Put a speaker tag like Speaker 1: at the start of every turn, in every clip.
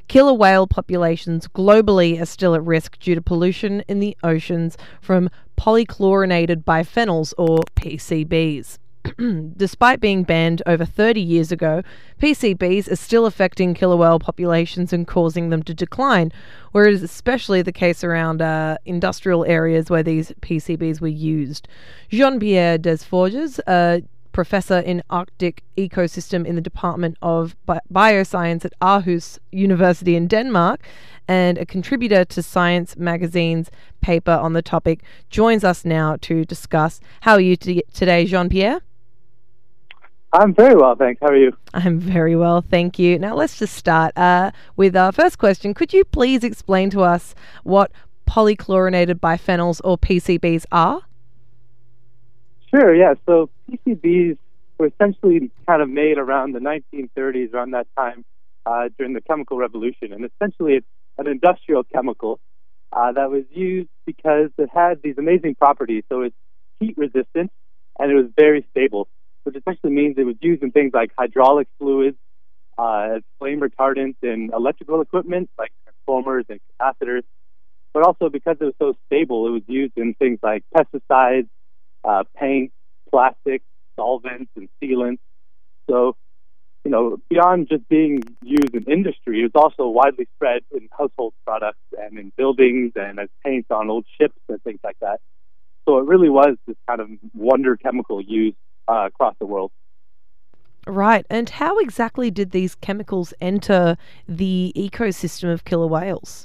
Speaker 1: Killer whale populations globally are still at risk due to pollution in the oceans from polychlorinated biphenyls, or PCBs. Despite being banned over 30 years ago, PCBs are still affecting killer whale populations and causing them to decline, whereas especially the case around industrial areas where these PCBs were used. Jean-Pierre Desforges, a professor in Arctic ecosystem in the Department of Bioscience at Aarhus University in Denmark, and a contributor to Science Magazine's paper on the topic, joins us now to discuss. How are you today, Jean-Pierre?
Speaker 2: I'm very well, thanks. How are you?
Speaker 1: I'm very well, thank you. Now let's just start with our first question. Could you please explain to us what polychlorinated biphenyls, or PCBs, are?
Speaker 2: Sure, yeah. So PCBs were essentially kind of made around the 1930s, around that time, during the chemical revolution. And essentially it's an industrial chemical that was used because it had these amazing properties. So it's heat resistant and it was very stable, which essentially means it was used in things like hydraulic fluids, as flame retardants in electrical equipment like transformers and capacitors. But also because it was so stable, it was used in things like pesticides, paint, plastics, solvents, and sealants. So, beyond just being used in industry, it was also widely spread in household products and in buildings and as paint on old ships and things like that. So it really was this kind of wonder chemical used across the world.
Speaker 1: Right. And how exactly did these chemicals enter the ecosystem of killer whales?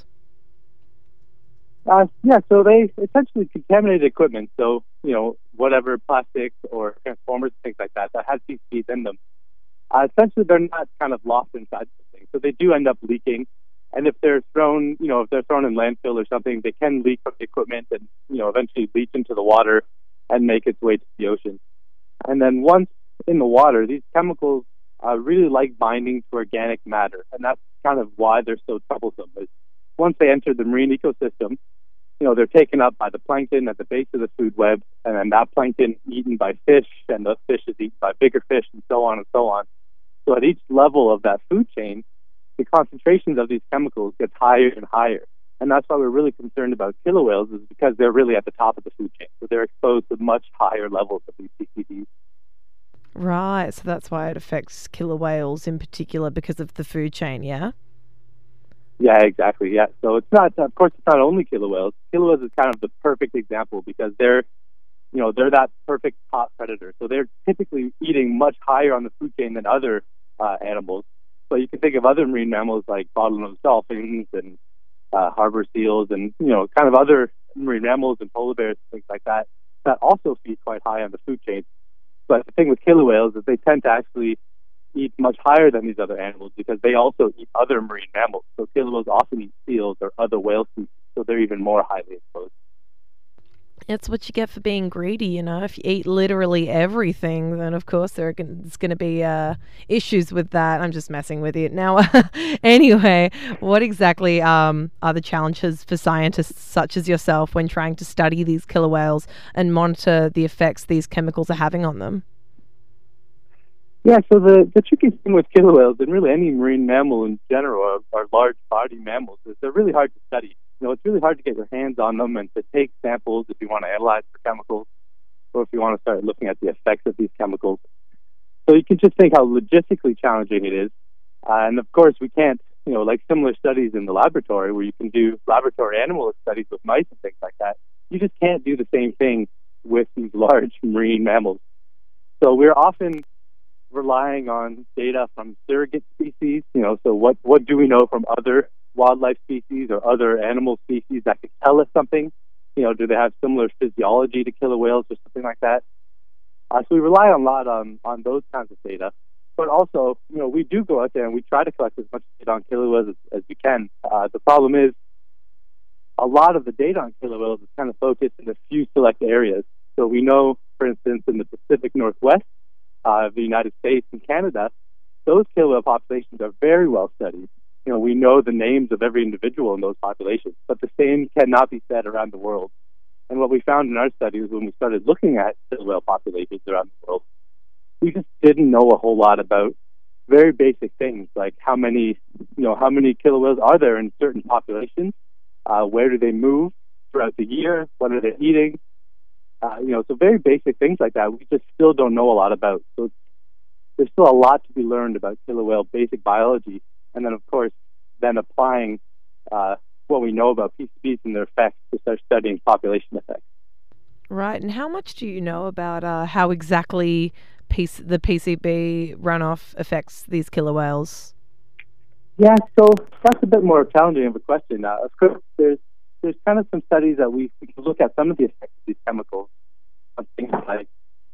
Speaker 2: So they essentially contaminated equipment. So, whatever plastics or transformers, things like that has PCBs in them. Essentially, they're not kind of lost inside something. So they do end up leaking. And if they're thrown, in landfill or something, they can leak from the equipment and, eventually leach into the water and make its way to the ocean. And then once in the water, these chemicals really like binding to organic matter. And that's kind of why they're so troublesome. Is once they enter the marine ecosystem, they're taken up by the plankton at the base of the food web, and then that plankton is eaten by fish, and the fish is eaten by bigger fish, and so on and so on. So at each level of that food chain, the concentrations of these chemicals gets higher and higher. And that's why we're really concerned about killer whales, is because they're really at the top of the food chain. So they're exposed to much higher levels of these PCBs.
Speaker 1: Right, so that's why it affects killer whales in particular, because of the food chain, yeah?
Speaker 2: Yeah, exactly, yeah. So it's not only killer whales. Killer whales is kind of the perfect example because they're that perfect top predator. So they're typically eating much higher on the food chain than other animals. So you can think of other marine mammals like bottlenose dolphins and harbor seals and, kind of other marine mammals and polar bears and things like that also feed quite high on the food chain. But the thing with killer whales is they tend to actually eat much higher than these other animals because they also eat other marine mammals. So killer whales often eat seals or other whale species, so they're even more highly exposed.
Speaker 1: It's what you get for being greedy, If you eat literally everything, then of course there's going to be issues with that. I'm just messing with you. Now, anyway, what exactly are the challenges for scientists such as yourself when trying to study these killer whales and monitor the effects these chemicals are having on them?
Speaker 2: Yeah, so the tricky thing with killer whales, and really any marine mammal in general, are large body mammals, is they're really hard to study. It's really hard to get your hands on them and to take samples if you want to analyze for chemicals or if you want to start looking at the effects of these chemicals. So you can just think how logistically challenging it is. And of course, we can't, like similar studies in the laboratory where you can do laboratory animal studies with mice and things like that. You just can't do the same thing with these large marine mammals. So we're often relying on data from surrogate species, so what do we know from other wildlife species or other animal species that can tell us something? Do they have similar physiology to killer whales or something like that? So we rely a lot on those kinds of data. But also, we do go out there and we try to collect as much data on killer whales as we can. The problem is a lot of the data on killer whales is kind of focused in a few select areas. So we know, for instance, in the Pacific Northwest of the United States and Canada, those killer whale populations are very well studied. We know the names of every individual in those populations, but the same cannot be said around the world. And what we found in our studies when we started looking at killer whale populations around the world, we just didn't know a whole lot about very basic things like how many killer whales are there in certain populations, where do they move throughout the year, what are they eating, so very basic things like that we just still don't know a lot about. So there's still a lot to be learned about killer whale basic biology, and then of course applying what we know about PCBs and their effects to start studying population effects.
Speaker 1: Right. And how much do you know about how exactly the PCB runoff affects these killer whales?
Speaker 2: Yeah, so that's a bit more challenging of a question. Of course, there's kind of some studies that we can look at some of the effects of these chemicals on things like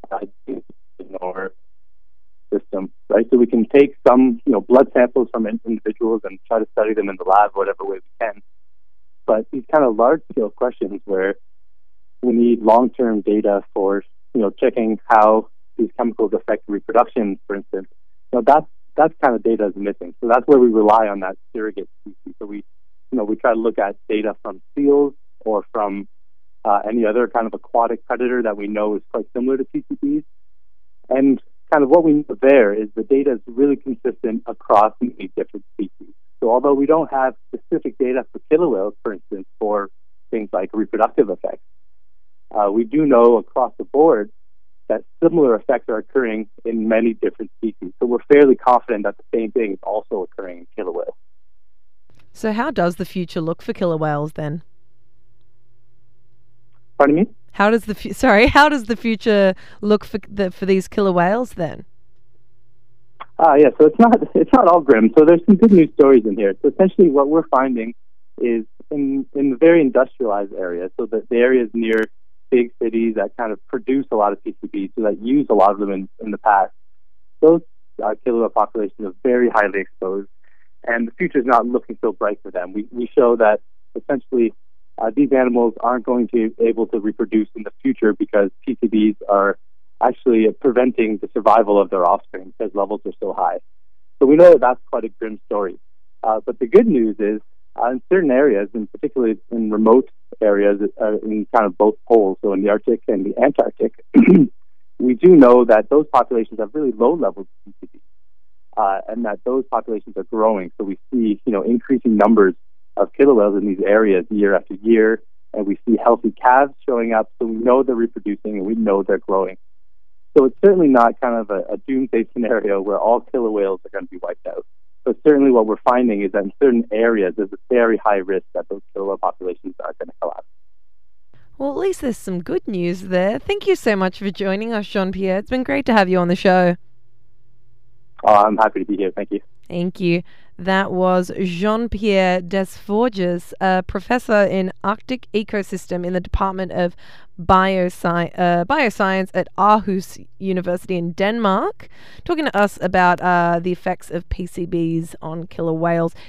Speaker 2: or system, right? So we can take some blood samples from individuals and try to study them in the lab whatever way we can. But these kind of large-scale questions where we need long-term data for checking how these chemicals affect reproduction, for instance, that's kind of data is missing. So that's where we rely on that surrogate species. So we try to look at data from seals or from any other kind of aquatic predator that we know is quite similar to PCBs. And kind of what we know there is the data is really consistent across many different species. So although we don't have specific data for killer whales, for instance, for things like reproductive effects, we do know across the board that similar effects are occurring in many different species. So we're fairly confident that the same thing is also occurring in killer whales.
Speaker 1: So how does the future look for killer whales then?
Speaker 2: Pardon me?
Speaker 1: How does the future look for these killer whales then?
Speaker 2: Yeah, so it's not all grim. So there's some good news stories in here. So essentially what we're finding is in the very industrialized areas, so the areas near big cities that kind of produce a lot of PCBs, so that use a lot of them in the past, those killer whale populations are very highly exposed, and the future is not looking so bright for them. We show that essentially these animals aren't going to be able to reproduce in the future because PCBs are actually preventing the survival of their offspring because levels are so high. So we know that that's quite a grim story. But the good news is in certain areas, and particularly in remote areas in kind of both poles, so in the Arctic and the Antarctic, we do know that those populations have really low levels of PCBs, and that those populations are growing. So we see increasing numbers of killer whales in these areas year after year, and we see healthy calves showing up, so we know they're reproducing and we know they're growing. So it's certainly not kind of a doomsday scenario where all killer whales are going to be wiped out. But certainly what we're finding is that in certain areas, there's a very high risk that those killer whale populations are going to collapse.
Speaker 1: Well, at least there's some good news there. Thank you so much for joining us, Jean-Pierre. It's been great to have you on the show.
Speaker 2: I'm happy to be here. Thank you.
Speaker 1: Thank you. That was Jean-Pierre Desforges, a professor in Arctic ecosystem in the Department of Bioscience at Aarhus University in Denmark, talking to us about the effects of PCBs on killer whales.